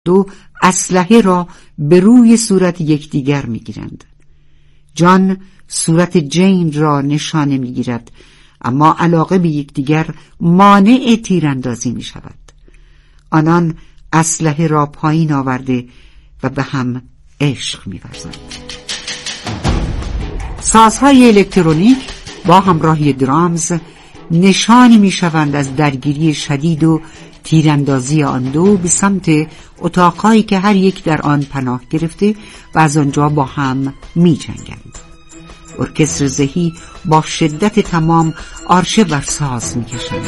دو اسلحه را به روی صورت یکدیگر میگیرند. جان صورت جین را نشانه میگیرد، اما علاقه به یکدیگر مانع تیراندازی می شود. آنان اسلحه را پایین آورده و به هم عشق می ورزند. سازهای الکترونیک با همراهی درامز نشانی می شوند از درگیری شدید و تیراندازی آن دو به سمت اتاقهایی که هر یک در آن پناه گرفته و از آنجا با هم می جنگند. ارکستر ذهی با شدت تمام آرشه بر ساز می کشند.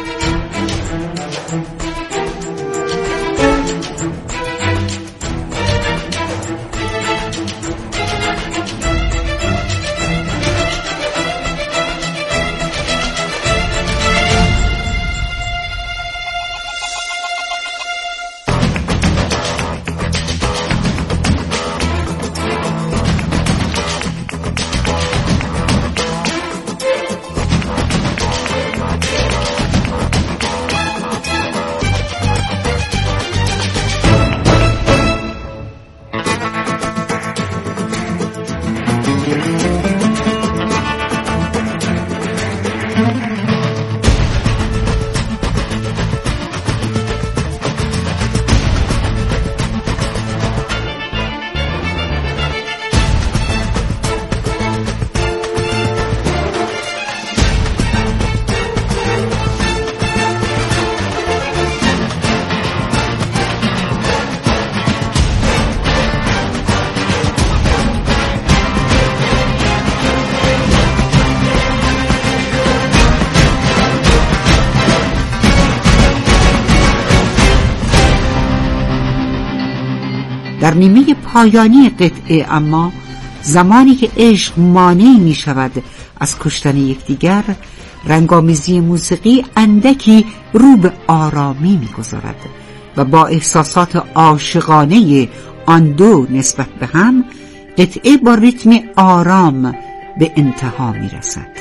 در نیمه پایانی قطعه اما زمانی که عشق مانع می شود از کشتن یکدیگر، رنگامیزی موسیقی اندکی رو به آرامی می گذارد و با احساسات عاشقانه آن دو نسبت به هم، قطعه با ریتم آرام به انتها می رسد.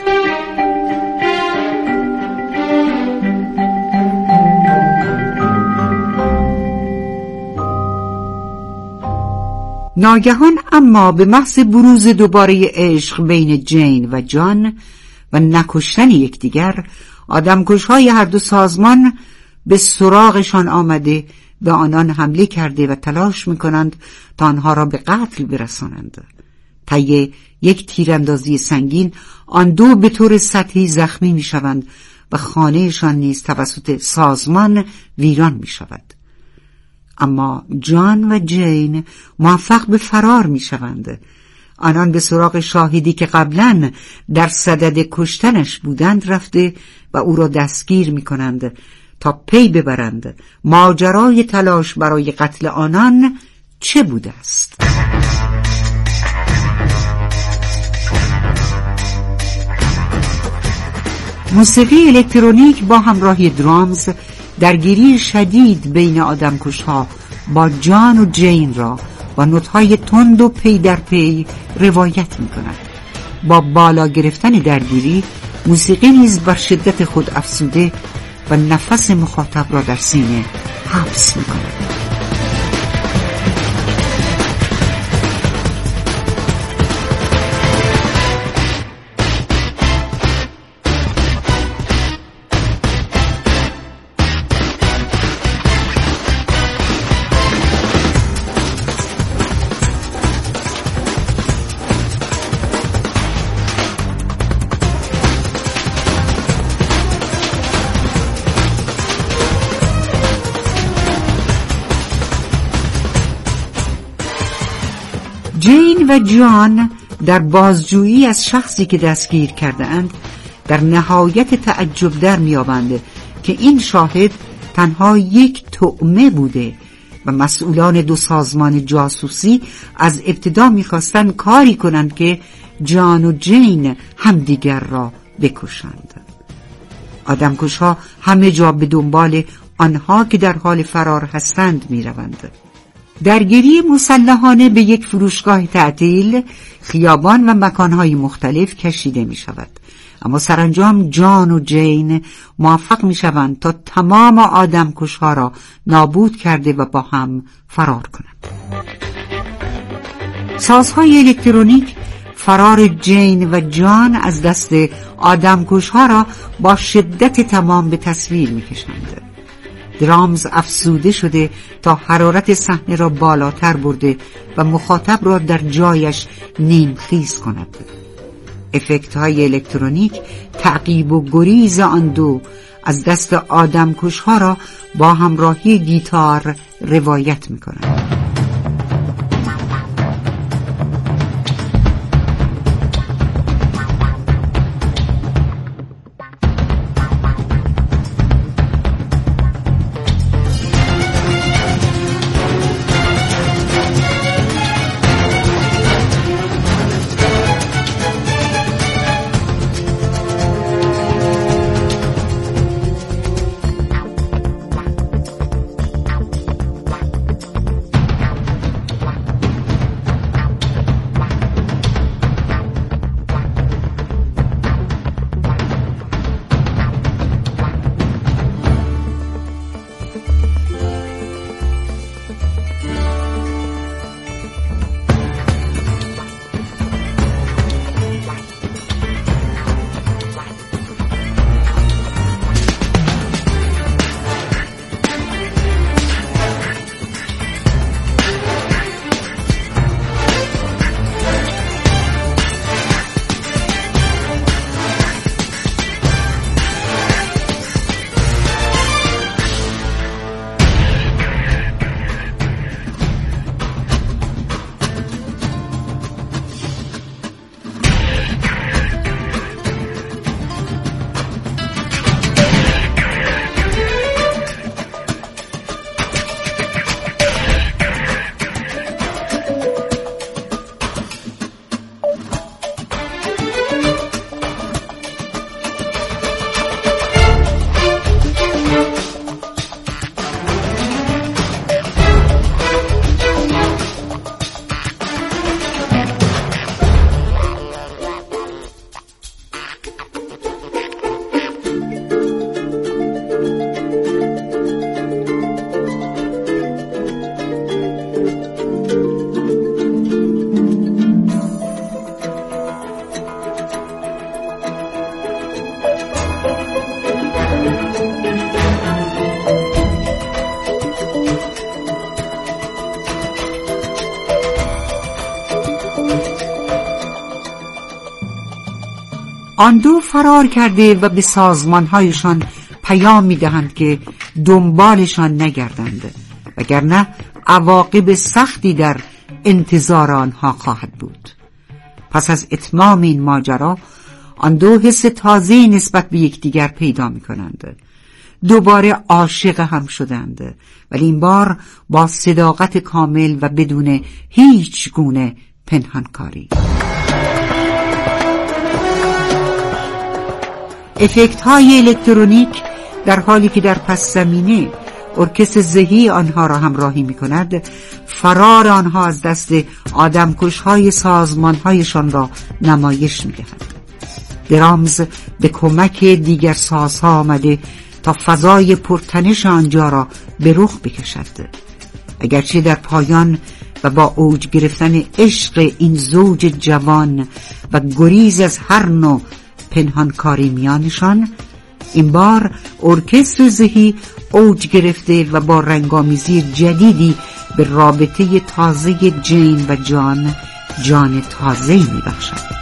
ناگهان اما به محض بروز دوباره عشق بین جین و جان و نکشتن یکدیگر، آدمکش‌های هر دو سازمان به سراغشان آمده به آنان حمله کرده و تلاش می‌کنند تا آنها را به قتل برسانند. طی یک تیراندازی سنگین آن دو به طور سطحی زخمی می‌شوند و خانه‌شان نیز توسط سازمان ویران می‌شود. اما جان و جین موفق به فرار می شوند. آنان به سراغ شاهدی که قبلاً در صدد کشتنش بودند رفته و او را دستگیر می کنند تا پی ببرند ماجرای تلاش برای قتل آنان چه بوده است. موسیقی الکترونیک با همراهی درامز درگیری شدید بین آدمکش‌ها با جان و جین را با نوت‌های تند و پی در پی روایت می‌کند. با بالا گرفتن درگیری، موسیقی نیز بر شدت خود افزوده و نفس مخاطب را در سینه حبس می‌کند. جین و جان در بازجویی از شخصی که دستگیر کرده اند در نهایت تعجب در می‌یابند که این شاهد تنها یک طعمه بوده و مسئولان دو سازمان جاسوسی از ابتدا می‌خواستند کاری کنند که جان و جین همدیگر را بکشند. آدمکش‌ها همه جا به دنبال آنها که در حال فرار هستند می‌روند. درگیری مسلحانه به یک فروشگاه تعطیل، خیابان و مکانهای مختلف کشیده می شود. اما سرانجام جان و جین موفق می شوند تا تمام آدمکش‌ها را نابود کرده و با هم فرار کنند. سازهای الکترونیک فرار جین و جان از دست آدمکش‌ها را با شدت تمام به تصویر می کشند. درامز افسوده شده تا حرارت صحنه را بالاتر برده و مخاطب را در جایش نیمخیز کند. افکت های الکترونیک تعقیب و گریز آن دو از دست آدمکش‌ها را با همراهی گیتار روایت می کنند. آن دو فرار کرده و به سازمانهایشان پیام می‌دهند که دنبالشان نگردند، وگرنه عواقب سختی در انتظار آنها خواهد بود. پس از اتمام این ماجرا آن دو حس تازه‌ای نسبت به یکدیگر پیدا می‌کنند. دوباره عاشق هم شدند، ولی این بار با صداقت کامل و بدون هیچ گونه پنهانکاری. افکت های الکترونیک در حالی که در پس زمینه ارکستر ذهی آنها را همراهی می کند، فرار آنها از دست آدمکش های سازمان هایشان را نمایش می دهد. درامز به کمک دیگر سازها آمده تا فضای پرتنش آنجا را به رخ بکشد. اگرچه در پایان و با اوج گرفتن عشق این زوج جوان و گریز از هر نوع پنهانکاری میانشان، این بار ارکستر ذهی اوج گرفته و با رنگامیزی جدیدی به رابطه تازه جین و جان تازه‌ای میبخشد.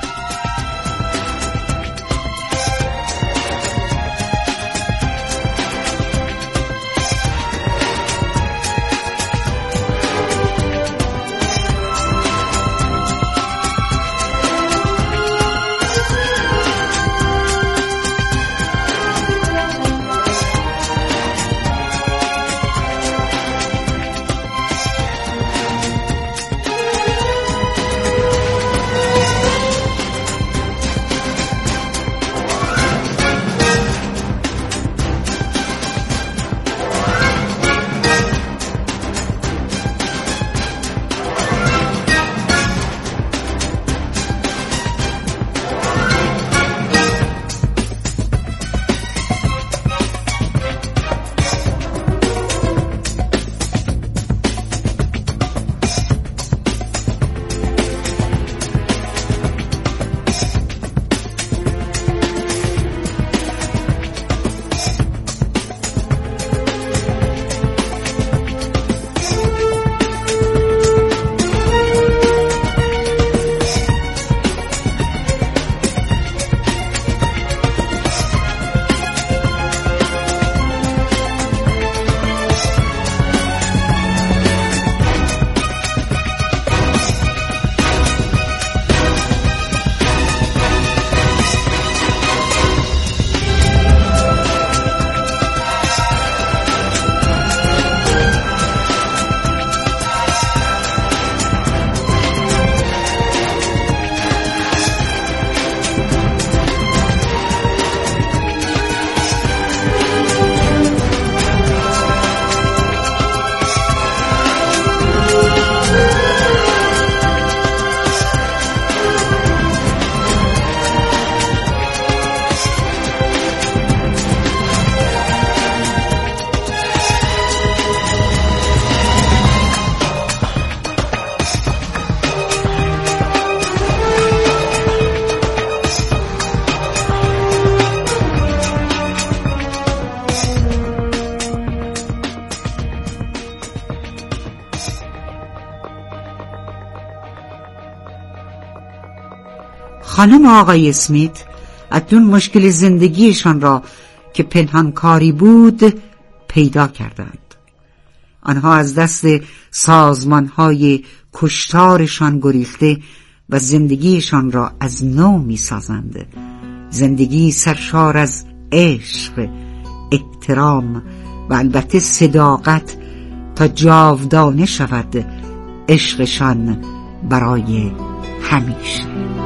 خانم آقای اسمیت اکنون مشکل زندگیشان را که پنهانکاری بود پیدا کردند. آنها از دست سازمان‌های کشتارشان گریخته و زندگیشان را از نو می‌سازند. زندگی سرشار از عشق، احترام و البته صداقت تا جاودانه شود عشقشان برای همیشه.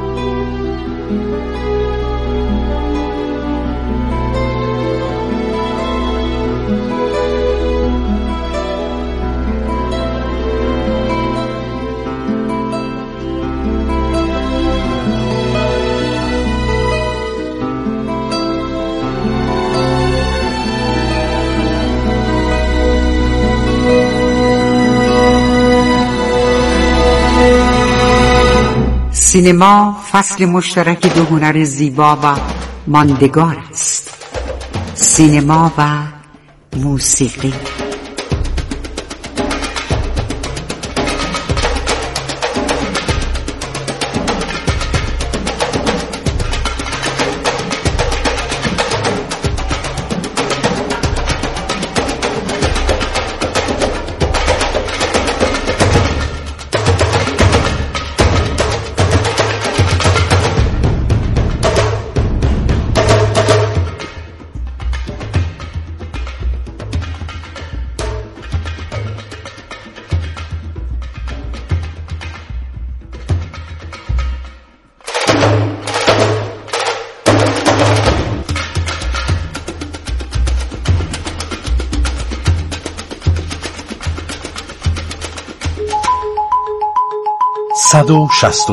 سینما فصل مشترک دو هنر زیبا و ماندگار است: سینما و موسیقی. با سلام،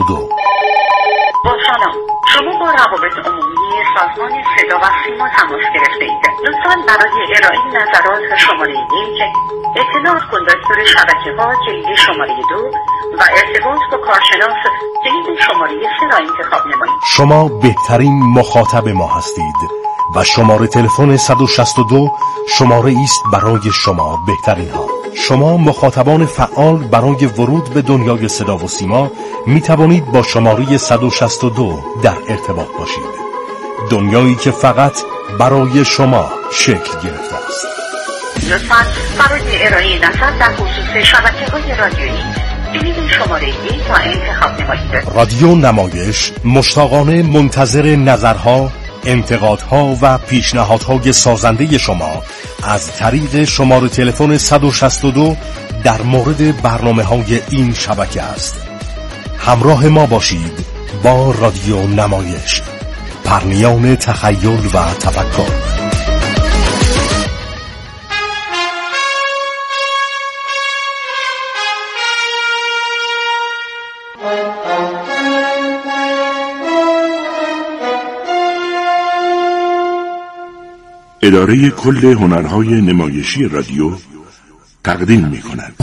شما با روابط عمومی سازمان صدا و سیما تماس گرفته اید. لطفاً برای ارائه نظرات شماره 1 اطلاع کندکتور شبکه‌ها جلد شماره 2 و ارتباط با کارشناس جلد شماره 3 را انتخاب نمایید. شما بهترین مخاطب ما هستید و شماره تلفن 162 شماره است برای شما بهترین ها. شما مخاطبان فعال برای ورود به دنیای صدا و سیما می توانید با شماره 162 در ارتباط باشید. دنیایی که فقط برای شما شکل گرفته است. لطفاً برای ارائه نظر در خصوص شبکه‌های رادیویی جلد شماره 1 را انتخاب نمایید. رادیو نمایش مشتاقانه منتظر نظرها، انتقادها و پیشنهادهای سازنده شما از طریق شماره تلفن 162 در مورد برنامه‌های این شبکه است. همراه ما باشید با رادیو نمایش، پرنیان تخیل و تفکر. اداره کل هنرهای نمایشی رادیو تقدیم می‌کند.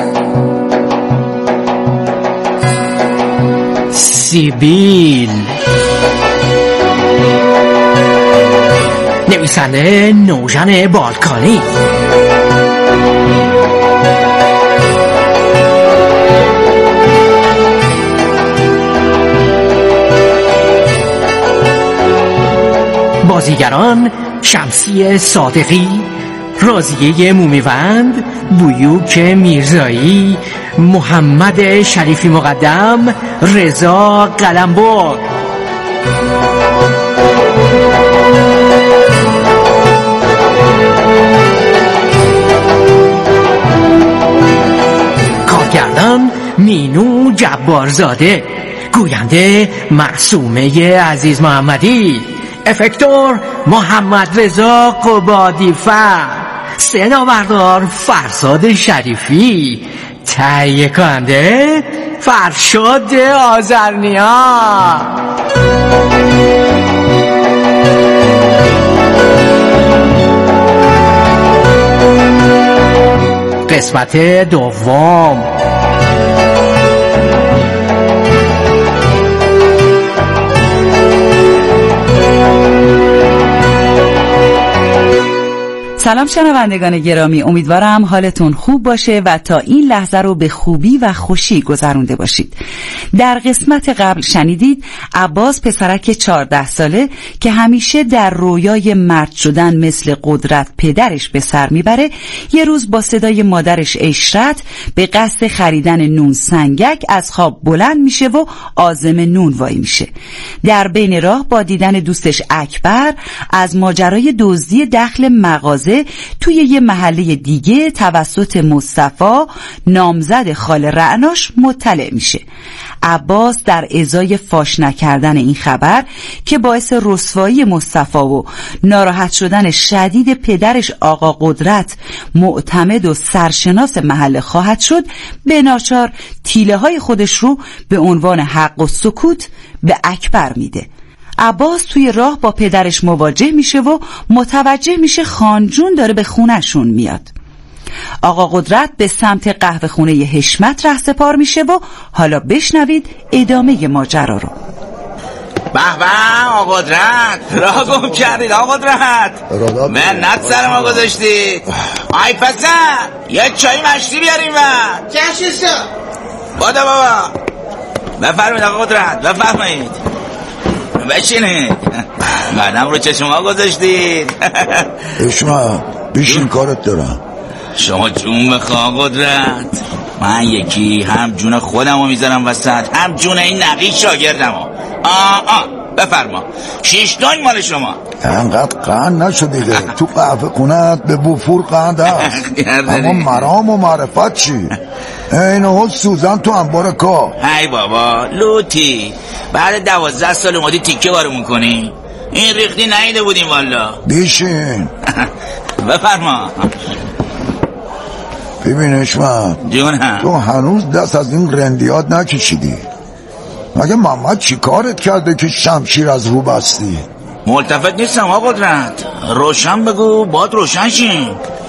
سیبیل، نویسنده نوژن بالکانی. بازیگران: شمسی صادقی، راضیه مومیوند، بویوک میرزایی، محمد شریفی مقدم، رضا قلمبر. کارگردان: مینو جبارزاده، گوینده: معصومه عزیز محمدی، افکتور: محمد رضا قبادی‌فر، صدابردار: فرزاد شریفی، تهیه کننده: فرشاد آذرنیا. قسمت دوم. سلام شنوندگان گرامی، امیدوارم حالتون خوب باشه و تا این لحظه رو به خوبی و خوشی گذرونده باشید. در قسمت قبل شنیدید عباس پسرک 14 ساله که همیشه در رویای مرد شدن مثل قدرت پدرش به سر میبره، یه روز با صدای مادرش اشرت به قصد خریدن نون سنگک از خواب بلند میشه و عازم نون وای میشه. در بین راه با دیدن دوستش اکبر از ماجرای دزدی دخل مغازه توی یه محله دیگه توسط مصطفی نامزد خاله رعناش مطلع میشه. عباس در ازای فاش نکردن این خبر که باعث رسوایی مصطفی و ناراحت شدن شدید پدرش آقا قدرت، معتمد و سرشناس محله خواهد شد، به ناچار تیله های خودش رو به عنوان حق و سکوت به اکبر میده. عباس توی راه با پدرش مواجه میشه و متوجه میشه خانجون داره به خونه‌شون میاد. آقا قدرت به سمت قهوه خونه حشمت رهسپار میشه و حالا بشنوید ادامه ماجرا رو. به به آقا قدرت، راه گم کردید آقا قدرت، منت سر ما گذاشتید. آی پسر یه چای مشتی بیاریم و چشیسو بادا بابا. بفرمایید آقا قدرت، بفرمایید بشینید. قدم رو چشما گذاشتید. اشما بیشین کارت دارم. شما جون بخواه قدرت، من یکی هم جون خودم رو میذارم وسط، هم جون این نقی شاگردم رو. بفرما 6 دنگ مال شما. انقدر قند نشدیده. تو قهوه خونت به بوفور قند هست اما مرام و معرفت چی؟ اینه سوزن تو انبار کار. ای بابا لوتی، بعد 12 سال اومدی تیکه بارمون کنی؟ این ریختی نیده بودیم والا. بیشین. بفرما. ببین اشمت جونم، تو هنوز دست از این رندیات نکشیدی. مگه محمد چی کارت کرده که شمشیر از رو بستی؟ ملتفت نیستم آقا قدرت، روشن بگو باد روشن شین.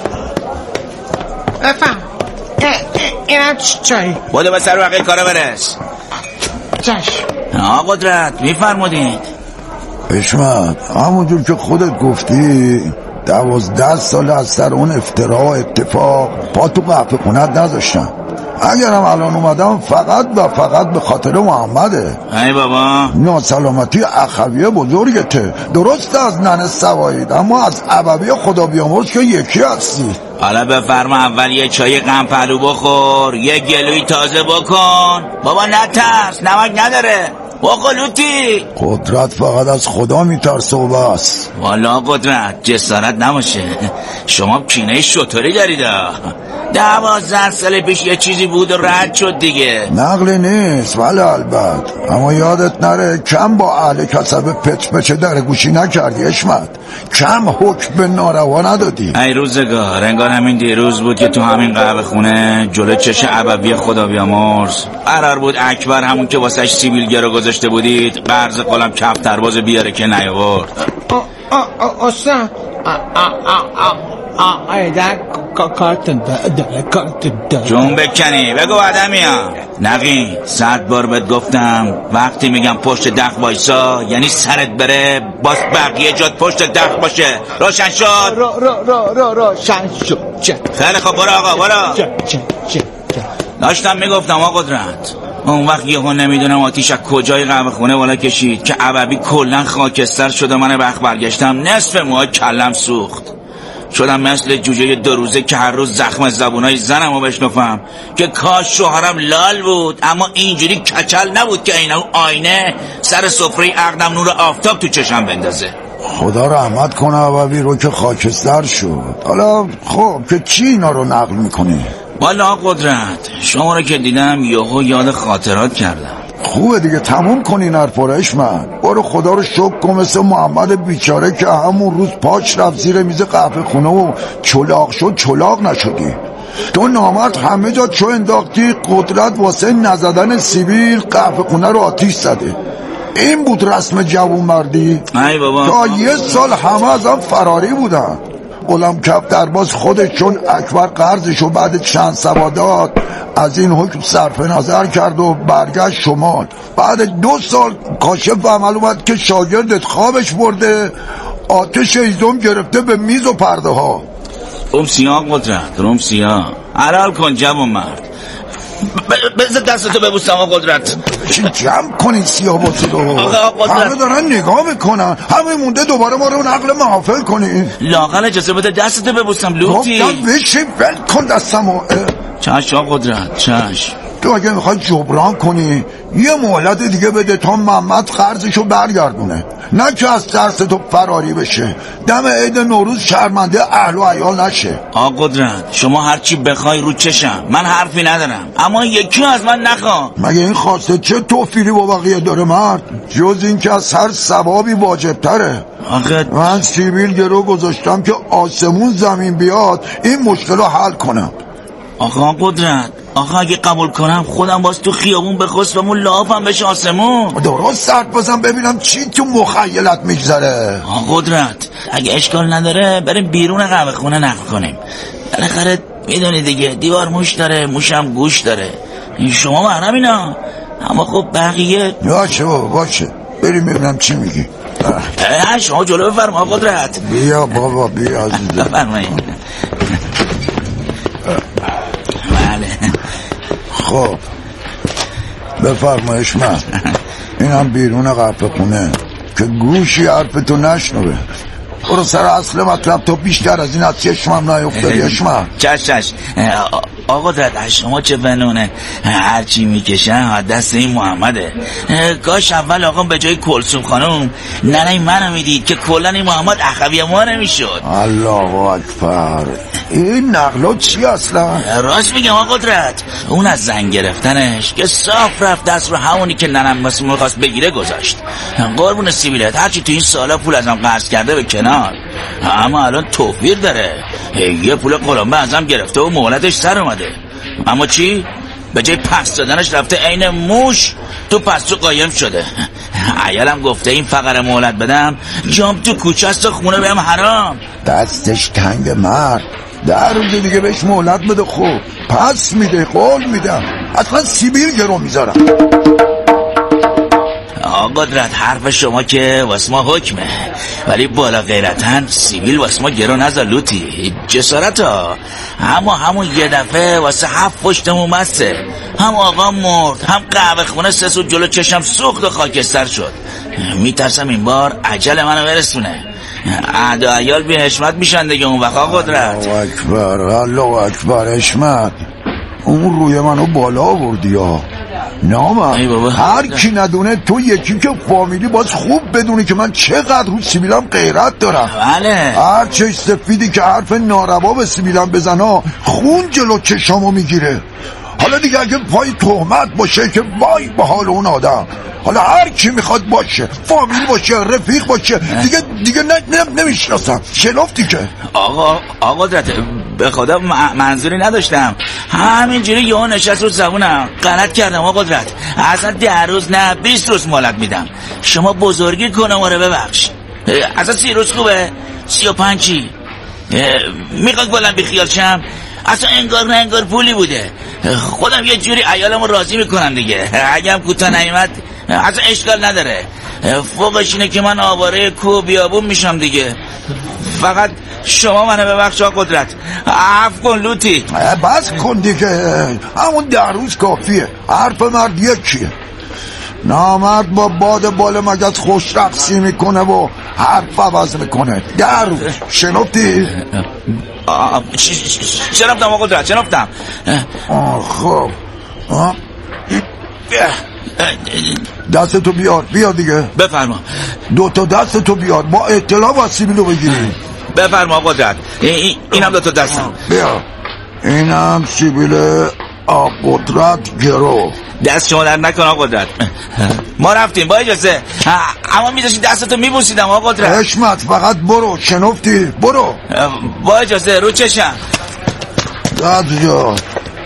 بفهم اینا چایی؟ بوده به سر وقت کارا برس. چشم آقا قدرت میفرمودید. اشمت همونجور که خودت گفتی 12 سال از سر اون افترا و اتفاق پا تو قهوه خونت نذاشتم. اگرم الان اومدم فقط و فقط به خاطر محمده. ای بابا ناسلامتی اخوی بزرگته. درست از ننه سوایید اما از عبوی خدا بیامرز که یکی هستی. حالا بفرما اول یه چای غم پهلو بخور، یه گلوی تازه بکن. بابا نترس، نمک نداره. وقلوتی قدرت فقط از خدا میترسه و بس. والا قدرت جسارت نباشه، شما کینه شطوری دارید. 12 سال پیش یه چیزی بود و رد شد دیگه. نقلی نیست ولی البته اما یادت نره کم با اهل کسب پچ در گوشی نکردی اشمت. کم حکم به ناروا ندادی. ای روزگار، انگار همین دیروز بود که تو همین قهوه خونه جلو چش عبوی خدا بیامرز قرار بود اکبر همون که واسش سیبیل رو گذاشته بودید قرض قلم کف ترباز بیاره که نیاورد. اصلا ایدن کارتن داره جون بکنی بگو آدمی ها. نقی 100 بار بهت گفتم وقتی میگم پشت دخ بایسا یعنی سرت بره، باز بقیه جات پشت دخ باشه. روشن شد؟ روشن شد. خیلی خب برو آقا برو. داشتم میگفتم آقا قدرت، اون وقت یهو نمیدونم آتیش از کجای قهوه خونه بالا کشید که عبوی کلن خاکستر شده. من وقت برگشتم نصف موهای کلم سوخت، شدم مثل جوجه 2 روزه که هر روز زخم زبونای زنمو بشنفم که کاش شوهرم لال بود اما اینجوری کچل نبود که اینا آینه سر سفره عقدم نور آفتاب تو چشم بندازه. خدا رحمت کنه عبوی رو که خاکستر شد. حالا خب که چی اینا رو نقل میکنی؟ والا قدرت شما رو که دیدم یهو یاد خاطرات کردم. خوبه دیگه تموم کنین حرفارش. من برو خدا رو شکر کن مثل محمد بیچاره که همون روز پاچ رفت زیر میز قهوه خونه و چلاق شد چلاق نشدی. تو نامرد همه جا چو انداختی، قدرت واسه نزدن سیبیل قهوه خونه رو آتیش زده. این بود رسم جوون مردی. ای بابا تا 1 سال همه ازم فراری بودن. غلام کف درباز خودش چون اکبر قرضشو بعد چند سوادات از این حکم صرف نظر کرد و برگشت شمال. بعد 2 سال کاشف عمل اومد که شاگردت خوابش برده، آتش هیزم گرفته به میز و پرده ها. روم سیاه قدرت، روم سیاه. حلال کن جوان مرد. بذار دستتو ببوسم آقا قدرت. جمع کنین سیاه باتو. همه دارن نگاه میکنن. همه مونده دوباره ما رو نقل محافل کنین. لااقل اجازه بده دستتو ببوسم لوتی. گفتم بشین ول کن دستمو. چشم آقا قدرت، چشم. تو اگه میخوای جبران کنی یه مهلت دیگه بده تا محمد قرضشو برگردونه، نه که از ترس تو فراری بشه، دم عید نوروز شرمنده اهل و عیال نشه. آقا قدرت شما هرچی بخوای رو چشم، من حرفی ندارم، اما یکی از من نخوا. مگه این خواسته چه توفیری با بقیه داره مرد؟ جز این که از هر ثوابی واجب تره. من سیبیل گرو گذاشتم که آسمون زمین بیاد این مشکل رو حل کنم. آقا قدرت، آقا اگه قبول کنم خودم باز تو خیابون بخوستمون لافم بشه آسمون. درست سرد بزن ببینم چی تو مخیلت میگذره. آقا قدرت اگه اشکال نداره بریم بیرون قهوه خونه نقل کنیم. بالاخره میدونی دیگه دیوار موش داره، موشم گوش داره. شما محرم اینا، اما خب بقیه. باشه بریم ببینم چی میگی. شما جلو بفرما آقا قدرت. بیا بابا بیا عزیزم. بفرمایید. خب بفرمایش من. اینم بیرون قهوه خونه که گوشی حرفتو نشنوه. برو سر اصل مطلب تو بیشتر از این از چشمم نیفتادی اشمم. چش آقا قدرت شما چه بنونه هرچی میکشن دست این محمده. کاش اول آقا به جای کلثوم خانم ننه منو میدید که کلن این محمد اخوی ما نمیشد. الله اکبر. این نقلات چی اصلا؟ راست میگم آقا قدرت، اون از زن گرفتنش که صاف رفت دست رو همونی که ننم میخواست بگیره گذاشت. قربون سیبیلت هرچی تو این سالا پول ازم قرض کرده به کنار، اما الان توفیر داره. یه پول قلمبه ازم گرفته و مهلتش سر اومده، اما چی؟ به جای پس دادنش رفته عین موش تو پستو قایم شده. عیالم گفته این فقره مهلت بدم جام تو کوچه است و خونه بهم حرام. دستش تنگ مرد، 10 روز دیگه بهش مهلت بده. خوب پس میده، قول میدم اصلا سیبیل گرو میذارم. آقا قدرت حرف شما که واسه ما حکمه، ولی بالا غیرتن سیبیل واسه ما گرو نذار لوتی. جسارت ها همون یه دفعه واسه 7 پشتمون مسته. هم آقا مرد، هم قهوه خونه 3 سوت جلو چشم سوخت و خاکستر شد. میترسم این بار عجل منو برسونه. عهد و عیال بی حشمت میشن دیگه اون وقت. آقا قدرت الله اکبر، الله اکبر. حشمت اون روی منو بالا آوردی ها. نامم هر کی ندونه تو یکی که فامیلی باز خوب بدونی که من چقدر رو سیبیلم غیرت دارم. بله هر چه سفیدی که حرف ناروا به سیبیلم بزنه خون جلو چشامو میگیره. حالا دیگه اگه پای تهمت باشه که وای به حال اون آدم. حالا هر کی میخواد باشه، فامیلی باشه، رفیق باشه، دیگه نمیشناسم. شلافتی که آقا قدرت به خدا منظوری نداشتم، همینجوری یهو نشست رو زبونم. غلط کردم آقا قدرت. اصلا 10 روز نه 20 روز مهلت میدم. شما بزرگی کنم آره ببخش. اصلا 30 روز خوبه؟ 35 چی؟ میخواد بلند بیخیال شم؟ اصلا انگار نه انگار پولی بوده. خودم یه جوری عیالمو راضی میکنم دیگه. اگه هم کوتا نیامد اصلا اشکال نداره. فوقش اینه که من آواره کوه بیابون میشم دیگه. فقط شما منو ببخش آقا قدرت. عفو کن لوتی. بس کن دیگه، همون 10 روز کافیه. حرف مرد یکیه. نامرد با باد بال مگس خوش رقصی میکنه و حرف عوض میکنه. 10 روز شنفتی؟ شنفتم آقا قدرت، شنفتم. خب دستتو بیار دیگه. بفرما. 2 تا دستتو بیار، با اطلاع با سیبیلو بگیری. بفرما آقا قدرت. اینم 2 تا دستم. بیا اینم سیبیل قدرت گرو. دست شما در نکن آقا قدرت. ما رفتیم با اجازه. اما میذاشی دستتو میبوسیدم آقا قدرت. حشمت فقط برو. شنفتی؟ برو با اجازه. رو چشم. دست جا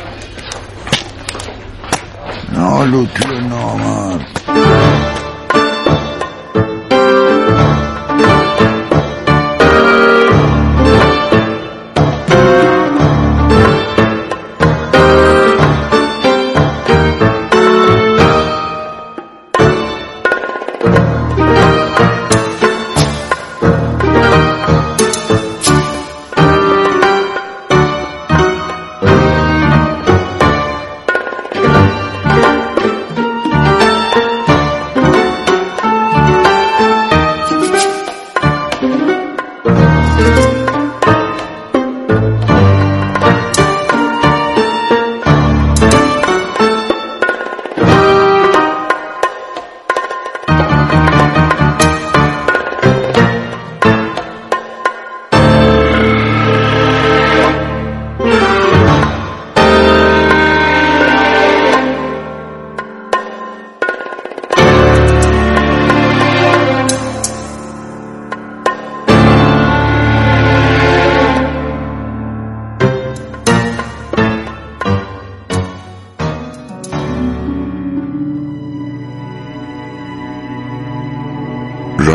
نالوتی نامرد.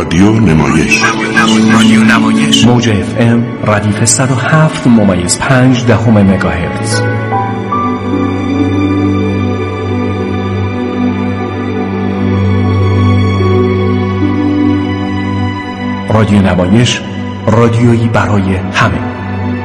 رادیو نمایش موج FM ردیف 107.5 مگاهرتز. رادیو نمایش، رادیویی برای همه.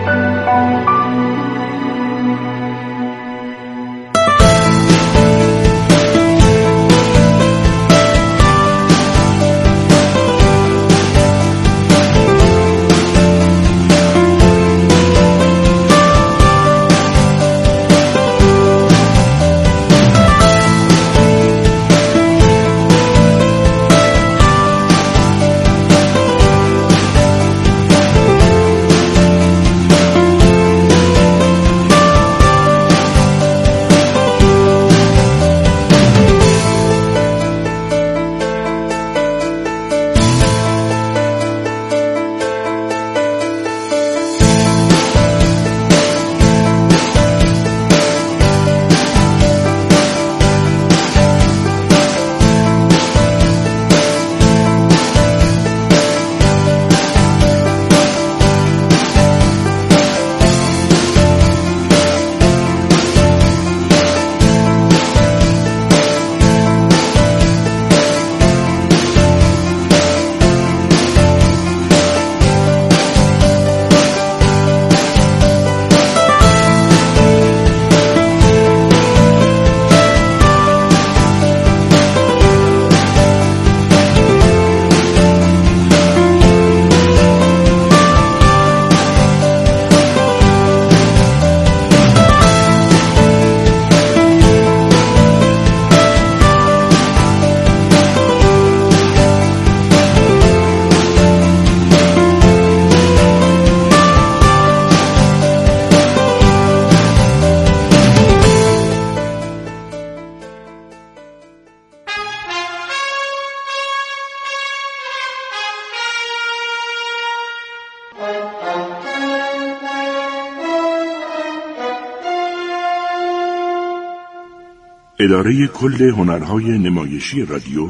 اداره کل هنرهای نمایشی رادیو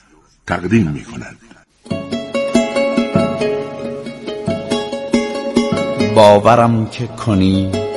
تقدیم می‌کند. باورم که کنی